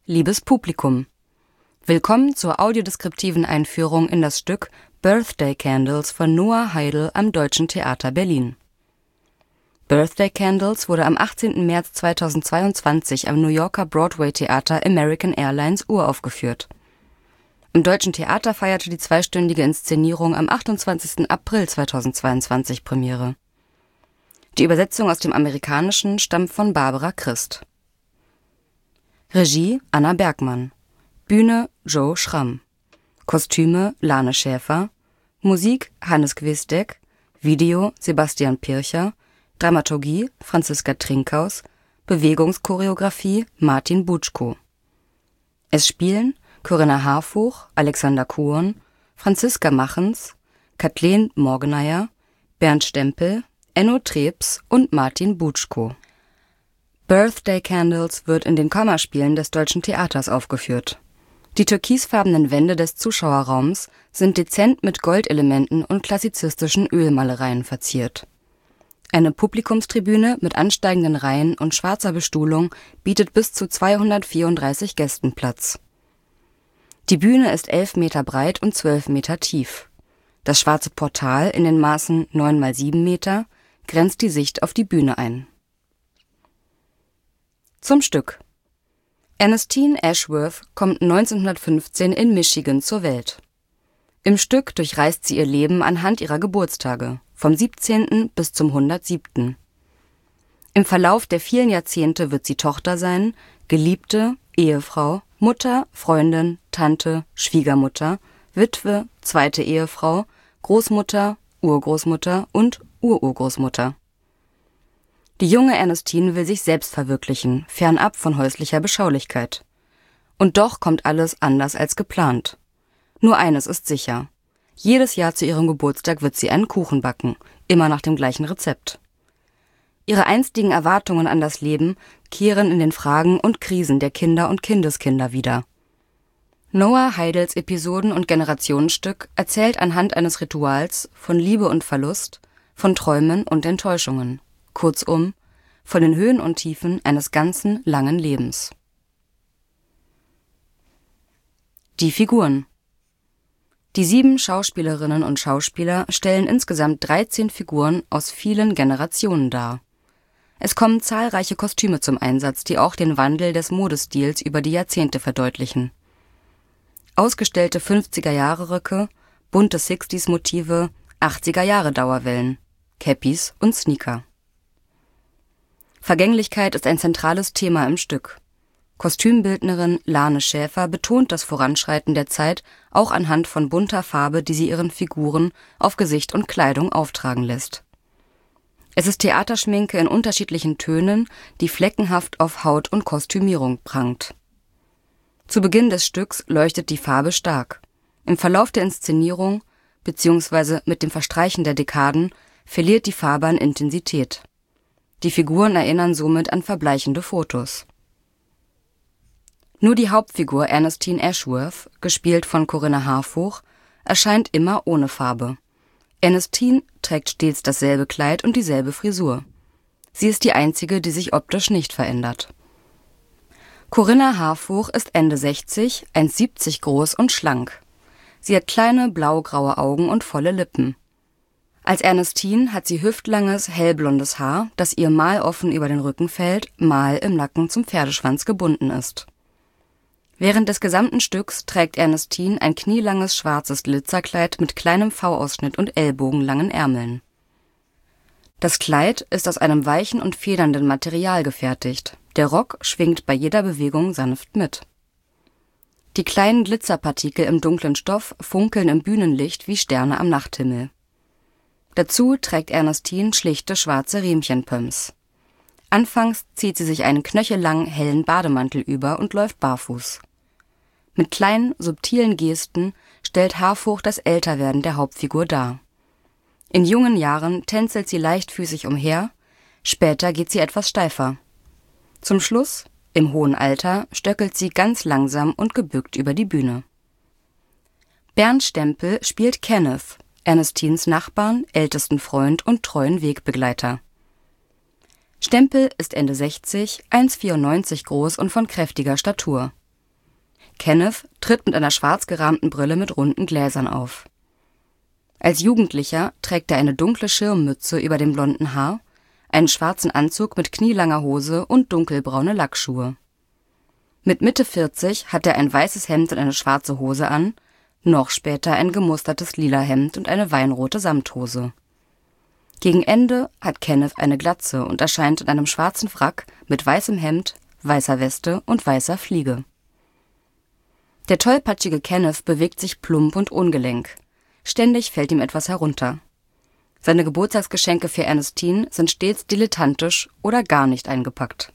liebes Publikum. Willkommen zur audiodeskriptiven Einführung in das Stück Birthday Candles von Noah Heidel am Deutschen Theater Berlin. Birthday Candles wurde am 18. März 2022 am New Yorker Broadway-Theater American Airlines uraufgeführt. Im Deutschen Theater feierte die zweistündige Inszenierung am 28. April 2022 Premiere. Die Übersetzung aus dem Amerikanischen stammt von Barbara Christ. Regie Anna Bergmann. Bühne Joe Schramm. Kostüme Lane Schäfer. Musik Hannes Quistek. Video Sebastian Pircher. Dramaturgie Franziska Trinkhaus. Bewegungschoreografie Martin Butschko. Es spielen Corinna Harfuch, Alexander Kuhn, Franziska Machens, Kathleen Morgeneier, Bernd Stempel, Enno Trebs und Martin Butschko. Birthday Candles wird in den Kammerspielen des Deutschen Theaters aufgeführt. Die türkisfarbenen Wände des Zuschauerraums sind dezent mit Goldelementen und klassizistischen Ölmalereien verziert. Eine Publikumstribüne mit ansteigenden Reihen und schwarzer Bestuhlung bietet bis zu 234 Gästen Platz. Die Bühne ist 11 Meter breit und 12 Meter tief. Das schwarze Portal in den Maßen 9 x 7 Meter grenzt die Sicht auf die Bühne ein. Zum Stück. Ernestine Ashworth kommt 1915 in Michigan zur Welt. Im Stück durchreist sie ihr Leben anhand ihrer Geburtstage, vom 17. bis zum 107. Im Verlauf der vielen Jahrzehnte wird sie Tochter sein, Geliebte, Ehefrau, Mutter, Freundin, Tante, Schwiegermutter, Witwe, zweite Ehefrau, Großmutter, Urgroßmutter und Ururgroßmutter. Die junge Ernestine will sich selbst verwirklichen, fernab von häuslicher Beschaulichkeit. Und doch kommt alles anders als geplant. Nur eines ist sicher: Jedes Jahr zu ihrem Geburtstag wird sie einen Kuchen backen, immer nach dem gleichen Rezept. Ihre einstigen Erwartungen an das Leben kehren in den Fragen und Krisen der Kinder und Kindeskinder wieder. Noah Heidels Episoden- und Generationenstück erzählt anhand eines Rituals von Liebe und Verlust, von Träumen und Enttäuschungen. Kurzum, von den Höhen und Tiefen eines ganzen langen Lebens. Die Figuren. Die 7 Schauspielerinnen und Schauspieler stellen insgesamt 13 Figuren aus vielen Generationen dar. Es kommen zahlreiche Kostüme zum Einsatz, die auch den Wandel des Modestils über die Jahrzehnte verdeutlichen. Ausgestellte 50er-Jahre-Röcke, bunte 60s-Motive, 80er-Jahre-Dauerwellen, Cappies und Sneaker. Vergänglichkeit ist ein zentrales Thema im Stück. Kostümbildnerin Lane Schäfer betont das Voranschreiten der Zeit auch anhand von bunter Farbe, die sie ihren Figuren auf Gesicht und Kleidung auftragen lässt. Es ist Theaterschminke in unterschiedlichen Tönen, die fleckenhaft auf Haut und Kostümierung prangt. Zu Beginn des Stücks leuchtet die Farbe stark. Im Verlauf der Inszenierung, bzw. mit dem Verstreichen der Dekaden, verliert die Farbe an Intensität. Die Figuren erinnern somit an verbleichende Fotos. Nur die Hauptfigur Ernestine Ashworth, gespielt von Corinna Harfuch, erscheint immer ohne Farbe. Ernestine trägt stets dasselbe Kleid und dieselbe Frisur. Sie ist die einzige, die sich optisch nicht verändert. Corinna Harfuch ist Ende 60, 1,70 groß und schlank. Sie hat kleine blau-graue Augen und volle Lippen. Als Ernestine hat sie hüftlanges, hellblondes Haar, das ihr mal offen über den Rücken fällt, mal im Nacken zum Pferdeschwanz gebunden ist. Während des gesamten Stücks trägt Ernestine ein knielanges schwarzes Glitzerkleid mit kleinem V-Ausschnitt und ellbogenlangen Ärmeln. Das Kleid ist aus einem weichen und federnden Material gefertigt. Der Rock schwingt bei jeder Bewegung sanft mit. Die kleinen Glitzerpartikel im dunklen Stoff funkeln im Bühnenlicht wie Sterne am Nachthimmel. Dazu trägt Ernestine schlichte schwarze Riemchenpumps. Anfangs zieht sie sich einen knöchellangen hellen Bademantel über und läuft barfuß. Mit kleinen, subtilen Gesten stellt Harfuch das Älterwerden der Hauptfigur dar. In jungen Jahren tänzelt sie leichtfüßig umher, später geht sie etwas steifer. Zum Schluss, im hohen Alter, stöckelt sie ganz langsam und gebückt über die Bühne. Bernd Stempel spielt Kenneth, Ernestines Nachbarn, ältesten Freund und treuen Wegbegleiter. Stempel ist Ende 60, 1,94 groß und von kräftiger Statur. Kenneth tritt mit einer schwarz gerahmten Brille mit runden Gläsern auf. Als Jugendlicher trägt er eine dunkle Schirmmütze über dem blonden Haar, einen schwarzen Anzug mit knielanger Hose und dunkelbraune Lackschuhe. Mit Mitte 40 hat er ein weißes Hemd und eine schwarze Hose an, noch später ein gemustertes lila Hemd und eine weinrote Samthose. Gegen Ende hat Kenneth eine Glatze und erscheint in einem schwarzen Frack mit weißem Hemd, weißer Weste und weißer Fliege. Der tollpatschige Kenneth bewegt sich plump und ungelenk. Ständig fällt ihm etwas herunter. Seine Geburtstagsgeschenke für Ernestine sind stets dilettantisch oder gar nicht eingepackt.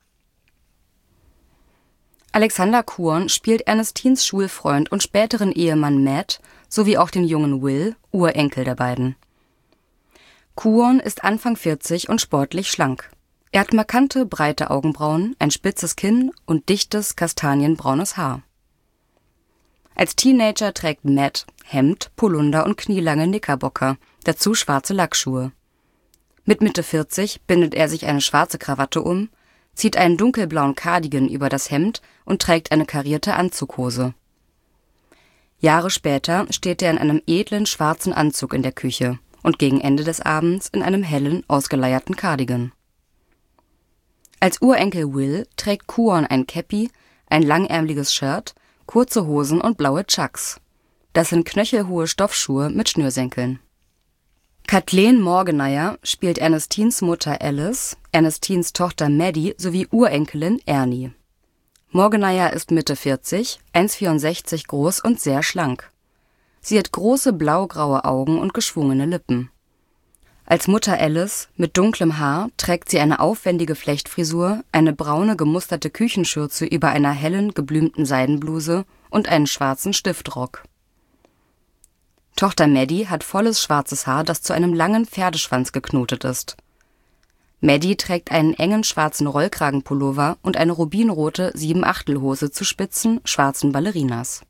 Alexander Kwon spielt Ernestines Schulfreund und späteren Ehemann Matt sowie auch den jungen Will, Urenkel der beiden. Kwon ist Anfang 40 und sportlich schlank. Er hat markante, breite Augenbrauen, ein spitzes Kinn und dichtes, kastanienbraunes Haar. Als Teenager trägt Matt Hemd, Polunder und knielange Knickerbocker, dazu schwarze Lackschuhe. Mit Mitte 40 bindet er sich eine schwarze Krawatte um, zieht einen dunkelblauen Cardigan über das Hemd und trägt eine karierte Anzughose. Jahre später steht er in einem edlen schwarzen Anzug in der Küche und gegen Ende des Abends in einem hellen, ausgeleierten Cardigan. Als Urenkel Will trägt Kwon ein Käppi, ein langärmliches Shirt, kurze Hosen und blaue Chucks. Das sind knöchelhohe Stoffschuhe mit Schnürsenkeln. Kathleen Morgeneier spielt Ernestines Mutter Alice, Ernestines Tochter Maddie sowie Urenkelin Ernie. Morgeneier ist Mitte 40, 1,64 groß und sehr schlank. Sie hat große blaugraue Augen und geschwungene Lippen. Als Mutter Alice mit dunklem Haar trägt sie eine aufwendige Flechtfrisur, eine braune gemusterte Küchenschürze über einer hellen, geblümten Seidenbluse und einen schwarzen Stiftrock. Tochter Maddie hat volles schwarzes Haar, das zu einem langen Pferdeschwanz geknotet ist. Maddie trägt einen engen schwarzen Rollkragenpullover und eine rubinrote 7/8-Hose zu spitzen, schwarzen Ballerinas.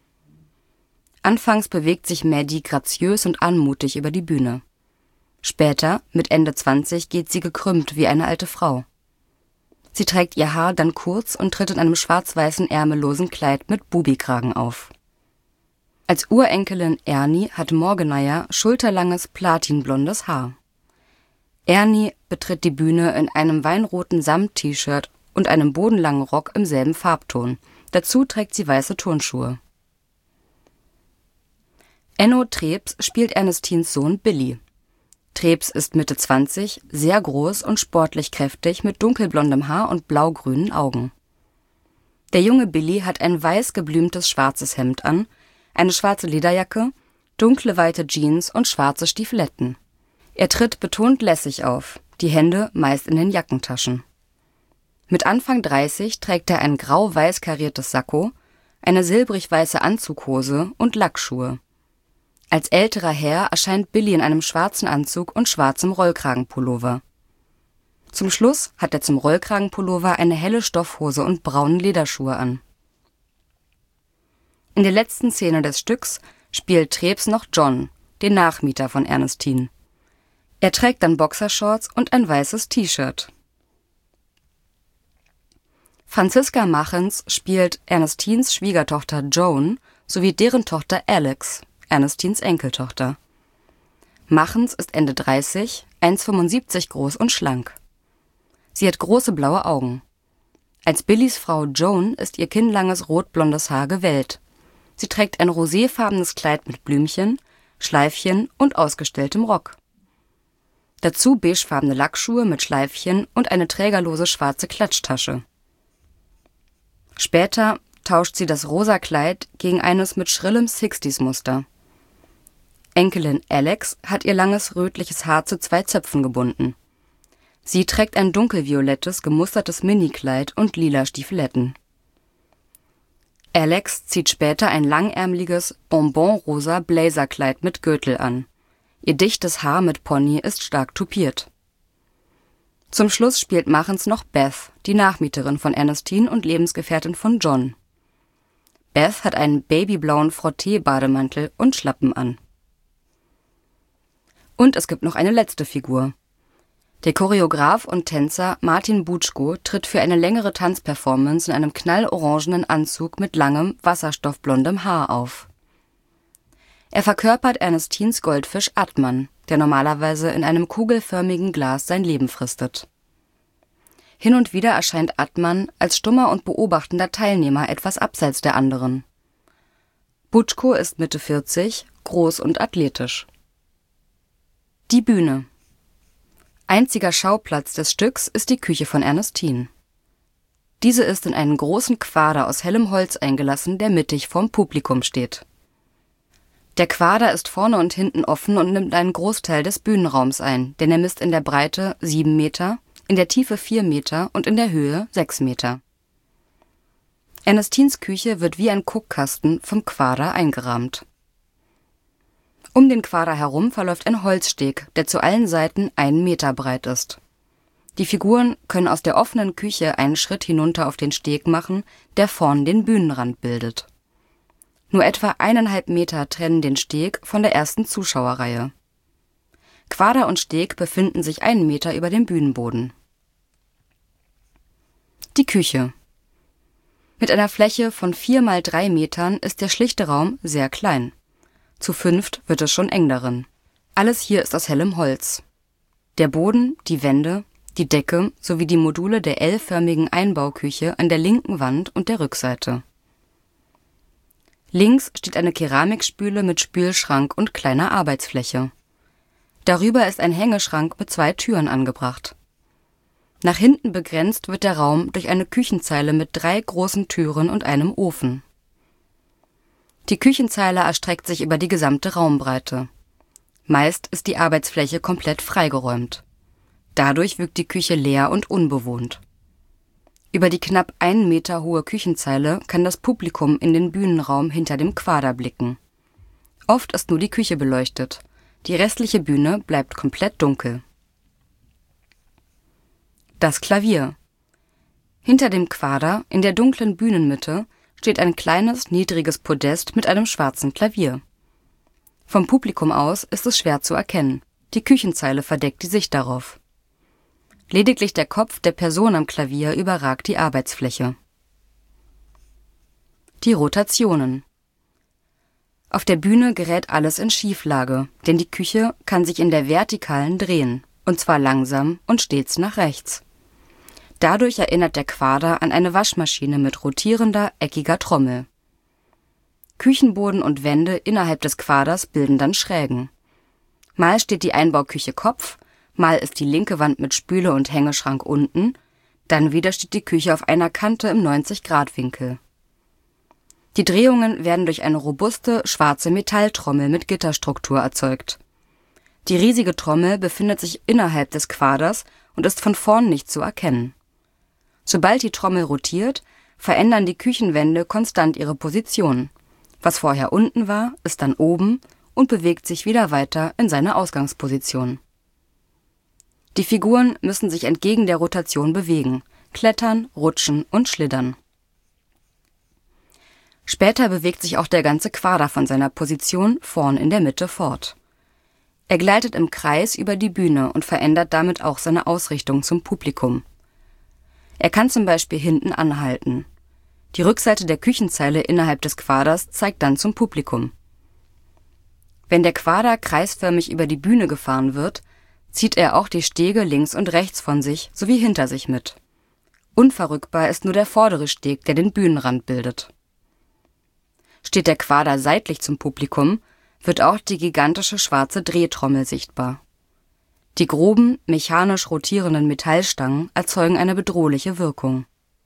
Anfangs bewegt sich Maddie graziös und anmutig über die Bühne. Später, mit Ende 20, geht sie gekrümmt wie eine alte Frau. Sie trägt ihr Haar dann kurz und tritt in einem schwarz-weißen ärmellosen Kleid mit Bubikragen auf. Als Urenkelin Ernie hat Morgeneier schulterlanges platinblondes Haar. Ernie betritt die Bühne in einem weinroten Samt-T-Shirt und einem bodenlangen Rock im selben Farbton. Dazu trägt sie weiße Turnschuhe. Enno Trebs spielt Ernestines Sohn Billy. Trebs ist Mitte 20, sehr groß und sportlich kräftig mit dunkelblondem Haar und blaugrünen Augen. Der junge Billy hat ein weiß geblümtes schwarzes Hemd an, eine schwarze Lederjacke, dunkle weite Jeans und schwarze Stiefeletten. Er tritt betont lässig auf, die Hände meist in den Jackentaschen. Mit Anfang 30 trägt er ein grau-weiß kariertes Sakko, eine silbrig-weiße Anzughose und Lackschuhe. Als älterer Herr erscheint Billy in einem schwarzen Anzug und schwarzem Rollkragenpullover. Zum Schluss hat er zum Rollkragenpullover eine helle Stoffhose und braune Lederschuhe an. In der letzten Szene des Stücks spielt Trebs noch John, den Nachmieter von Ernestine. Er trägt dann Boxershorts und ein weißes T-Shirt. Franziska Machens spielt Ernestines Schwiegertochter Joan sowie deren Tochter Alex, Ernestines Enkeltochter. Machens ist Ende 30, 1,75 groß und schlank. Sie hat große blaue Augen. Als Billys Frau Joan ist ihr kinnlanges rotblondes Haar gewellt. Sie trägt ein roséfarbenes Kleid mit Blümchen, Schleifchen und ausgestelltem Rock. Dazu beigefarbene Lackschuhe mit Schleifchen und eine trägerlose schwarze Klatschtasche. Später tauscht sie das rosa Kleid gegen eines mit schrillem 60s-Muster. Enkelin Alex hat ihr langes rötliches Haar zu 2 Zöpfen gebunden. Sie trägt ein dunkelviolettes, gemustertes Minikleid und lila Stiefeletten. Alex zieht später ein langärmeliges, bonbonrosa Blazerkleid mit Gürtel an. Ihr dichtes Haar mit Pony ist stark tupiert. Zum Schluss spielt Machens noch Beth, die Nachmieterin von Ernestine und Lebensgefährtin von John. Beth hat einen babyblauen Frotté-Bademantel und Schlappen an. Und es gibt noch eine letzte Figur. Der Choreograf und Tänzer Martin Butschko tritt für eine längere Tanzperformance in einem knallorangenen Anzug mit langem, wasserstoffblondem Haar auf. Er verkörpert Ernestines Goldfisch Atman, der normalerweise in einem kugelförmigen Glas sein Leben fristet. Hin und wieder erscheint Atman als stummer und beobachtender Teilnehmer etwas abseits der anderen. Butschko ist Mitte 40, groß und athletisch. Die Bühne. Einziger Schauplatz des Stücks ist die Küche von Ernestine. Diese ist in einen großen Quader aus hellem Holz eingelassen, der mittig vorm Publikum steht. Der Quader ist vorne und hinten offen und nimmt einen Großteil des Bühnenraums ein, denn er misst in der Breite 7 Meter, in der Tiefe 4 Meter und in der Höhe 6 Meter. Ernestines Küche wird wie ein Guckkasten vom Quader eingerahmt. Um den Quader herum verläuft ein Holzsteg, der zu allen Seiten 1 Meter breit ist. Die Figuren können aus der offenen Küche einen Schritt hinunter auf den Steg machen, der vorn den Bühnenrand bildet. Nur etwa 1,5 Meter trennen den Steg von der ersten Zuschauerreihe. Quader und Steg befinden sich 1 Meter über dem Bühnenboden. Die Küche. Mit einer Fläche von 4 mal 3 Metern ist der schlichte Raum sehr klein. Zu 5 wird es schon eng darin. Alles hier ist aus hellem Holz. Der Boden, die Wände, die Decke sowie die Module der L-förmigen Einbauküche an der linken Wand und der Rückseite. Links steht eine Keramikspüle mit Spülschrank und kleiner Arbeitsfläche. Darüber ist ein Hängeschrank mit 2 Türen angebracht. Nach hinten begrenzt wird der Raum durch eine Küchenzeile mit 3 großen Türen und einem Ofen. Die Küchenzeile erstreckt sich über die gesamte Raumbreite. Meist ist die Arbeitsfläche komplett freigeräumt. Dadurch wirkt die Küche leer und unbewohnt. Über die knapp 1 Meter hohe Küchenzeile kann das Publikum in den Bühnenraum hinter dem Quader blicken. Oft ist nur die Küche beleuchtet. Die restliche Bühne bleibt komplett dunkel. Das Klavier. Hinter dem Quader, in der dunklen Bühnenmitte, steht ein kleines, niedriges Podest mit einem schwarzen Klavier. Vom Publikum aus ist es schwer zu erkennen. Die Küchenzeile verdeckt die Sicht darauf. Lediglich der Kopf der Person am Klavier überragt die Arbeitsfläche. Die Rotationen. Auf der Bühne gerät alles in Schieflage, denn die Küche kann sich in der Vertikalen drehen, und zwar langsam und stets nach rechts. Dadurch erinnert der Quader an eine Waschmaschine mit rotierender, eckiger Trommel. Küchenboden und Wände innerhalb des Quaders bilden dann Schrägen. Mal steht die Einbauküche Kopf, mal ist die linke Wand mit Spüle und Hängeschrank unten, dann wieder steht die Küche auf einer Kante im 90-Grad-Winkel. Die Drehungen werden durch eine robuste, schwarze Metalltrommel mit Gitterstruktur erzeugt. Die riesige Trommel befindet sich innerhalb des Quaders und ist von vorn nicht zu erkennen. Sobald die Trommel rotiert, verändern die Küchenwände konstant ihre Position. Was vorher unten war, ist dann oben und bewegt sich wieder weiter in seine Ausgangsposition. Die Figuren müssen sich entgegen der Rotation bewegen, klettern, rutschen und schlittern. Später bewegt sich auch der ganze Quader von seiner Position vorn in der Mitte fort. Er gleitet im Kreis über die Bühne und verändert damit auch seine Ausrichtung zum Publikum. Er kann zum Beispiel hinten anhalten. Die Rückseite der Küchenzeile innerhalb des Quaders zeigt dann zum Publikum. Wenn der Quader kreisförmig über die Bühne gefahren wird, zieht er auch die Stege links und rechts von sich sowie hinter sich mit. Unverrückbar ist nur der vordere Steg, der den Bühnenrand bildet. Steht der Quader seitlich zum Publikum, wird auch die gigantische schwarze Drehtrommel sichtbar. Die groben, mechanisch rotierenden Metallstangen erzeugen eine bedrohliche Wirkung.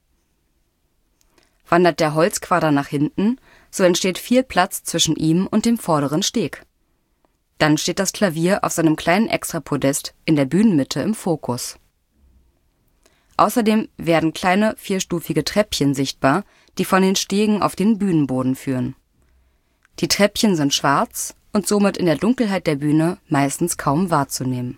Wandert der Holzquader nach hinten, so entsteht viel Platz zwischen ihm und dem vorderen Steg. Dann steht das Klavier auf seinem kleinen Extrapodest in der Bühnenmitte im Fokus. Außerdem werden kleine vierstufige Treppchen sichtbar, die von den Stegen auf den Bühnenboden führen. Die Treppchen sind schwarz und somit in der Dunkelheit der Bühne meistens kaum wahrzunehmen.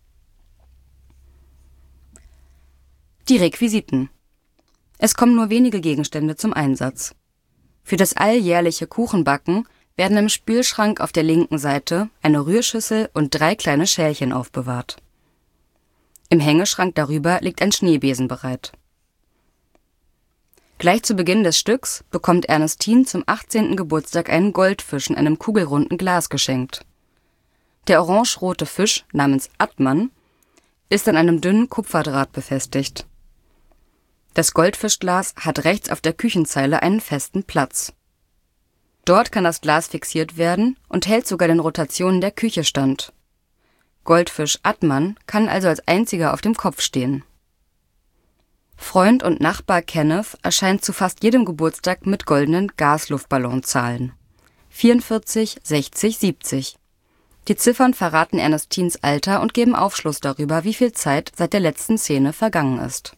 Die Requisiten. Es kommen nur wenige Gegenstände zum Einsatz. Für das alljährliche Kuchenbacken werden im Spülschrank auf der linken Seite eine Rührschüssel und 3 kleine Schälchen aufbewahrt. Im Hängeschrank darüber liegt ein Schneebesen bereit. Gleich zu Beginn des Stücks bekommt Ernestine zum 18. Geburtstag einen Goldfisch in einem kugelrunden Glas geschenkt. Der orangerote Fisch namens Atman ist an einem dünnen Kupferdraht befestigt. Das Goldfischglas hat rechts auf der Küchenzeile einen festen Platz. Dort kann das Glas fixiert werden und hält sogar den Rotationen der Küche stand. Goldfisch Atman kann also als einziger auf dem Kopf stehen. Freund und Nachbar Kenneth erscheint zu fast jedem Geburtstag mit goldenen Gasluftballonzahlen. 44, 60, 70. Die Ziffern verraten Ernestines Alter und geben Aufschluss darüber, wie viel Zeit seit der letzten Szene vergangen ist.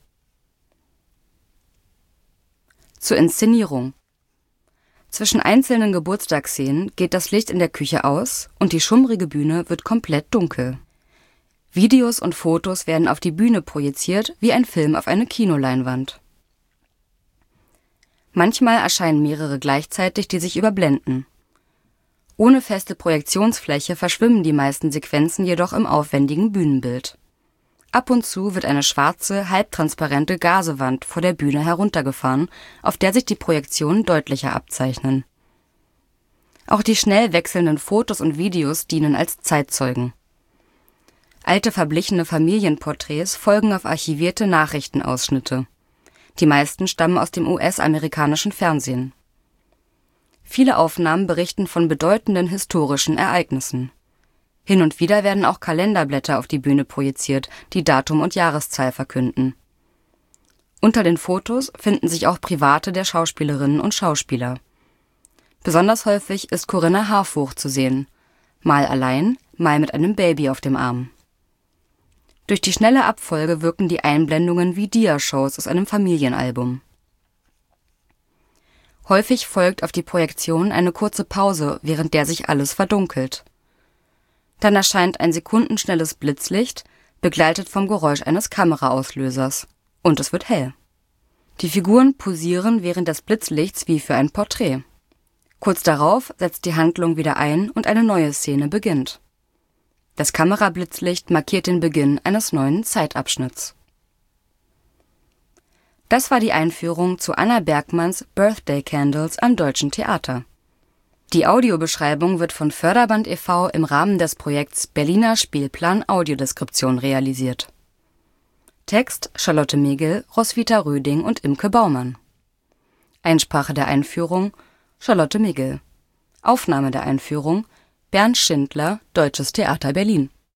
Zur Inszenierung. Zwischen einzelnen Geburtstagsszenen geht das Licht in der Küche aus und die schummrige Bühne wird komplett dunkel. Videos und Fotos werden auf die Bühne projiziert, wie ein Film auf eine Kinoleinwand. Manchmal erscheinen mehrere gleichzeitig, die sich überblenden. Ohne feste Projektionsfläche verschwimmen die meisten Sequenzen jedoch im aufwendigen Bühnenbild. Ab und zu wird eine schwarze, halbtransparente Gazewand vor der Bühne heruntergefahren, auf der sich die Projektionen deutlicher abzeichnen. Auch die schnell wechselnden Fotos und Videos dienen als Zeitzeugen. Alte verblichene Familienporträts folgen auf archivierte Nachrichtenausschnitte. Die meisten stammen aus dem US-amerikanischen Fernsehen. Viele Aufnahmen berichten von bedeutenden historischen Ereignissen. Hin und wieder werden auch Kalenderblätter auf die Bühne projiziert, die Datum und Jahreszahl verkünden. Unter den Fotos finden sich auch private der Schauspielerinnen und Schauspieler. Besonders häufig ist Corinna Harfouch zu sehen, mal allein, mal mit einem Baby auf dem Arm. Durch die schnelle Abfolge wirken die Einblendungen wie Dia-Shows aus einem Familienalbum. Häufig folgt auf die Projektion eine kurze Pause, während der sich alles verdunkelt. Dann erscheint ein sekundenschnelles Blitzlicht, begleitet vom Geräusch eines Kameraauslösers. Und es wird hell. Die Figuren posieren während des Blitzlichts wie für ein Porträt. Kurz darauf setzt die Handlung wieder ein und eine neue Szene beginnt. Das Kamerablitzlicht markiert den Beginn eines neuen Zeitabschnitts. Das war die Einführung zu Anna Bergmanns Birthday Candles am Deutschen Theater. Die Audiobeschreibung wird von Förderband e.V. im Rahmen des Projekts Berliner Spielplan Audiodeskription realisiert. Text Charlotte Megel, Roswitha Röding und Imke Baumann. Einsprache der Einführung Charlotte Megel. Aufnahme der Einführung Bernd Schindler, Deutsches Theater Berlin.